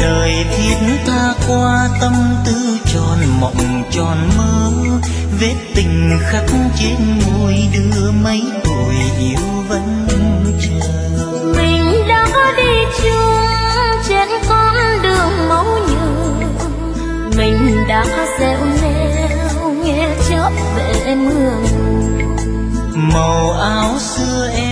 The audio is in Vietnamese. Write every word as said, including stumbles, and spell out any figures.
đời thiết tha qua, tâm tư tròn mộng tròn mơ, vết tình khắc trên môi đưa mấy tuổi yêu vẫn chờ. Mình đã đi chung trên con đường máu nhường, mình đã gieo neo nghe chớp về mưa. Màu áo xưa